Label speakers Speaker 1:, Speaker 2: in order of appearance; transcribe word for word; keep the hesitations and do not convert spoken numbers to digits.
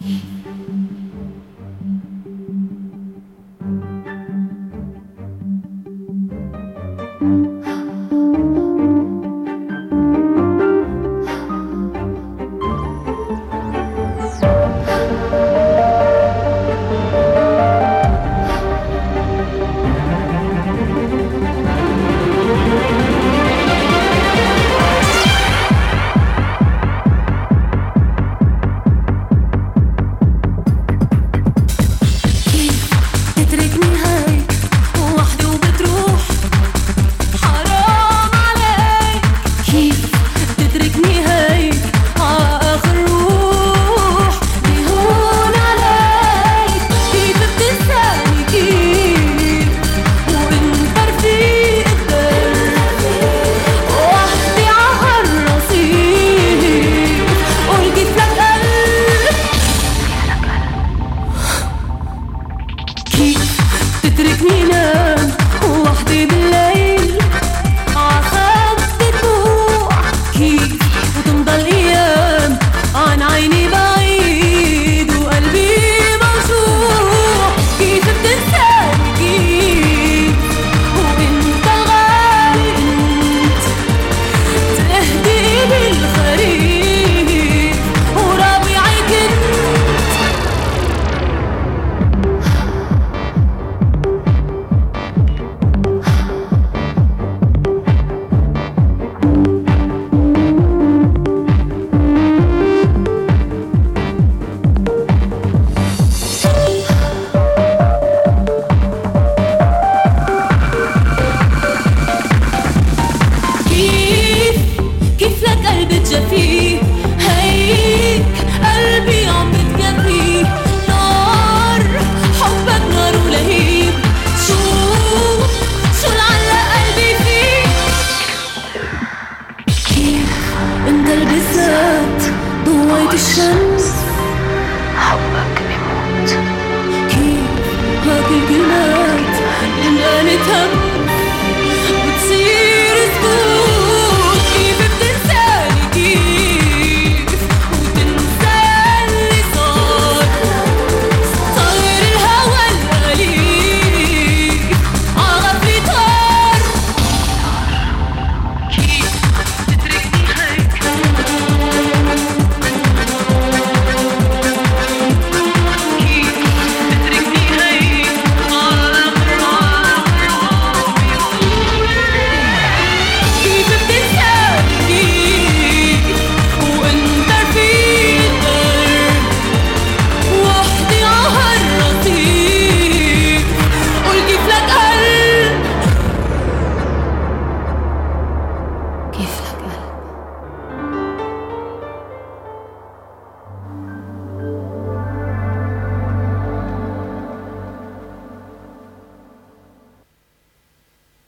Speaker 1: تتركني نام وحدي بالليل عخد دموع، كيف وتمضل ايام عن عيني بعيد وقلبي موجوع، كيف بتنساني كيف وانت الغالي انت تهدي بالخريف وربيعي كنت. جفي هيك قلبي عم بتجفي، نار حبك نار ولهيب، شو شو العلق قلبي فيه، كيف انت البسات ضويت الشمس حبك بموت، كيف هاك الكلمات اللي قالتها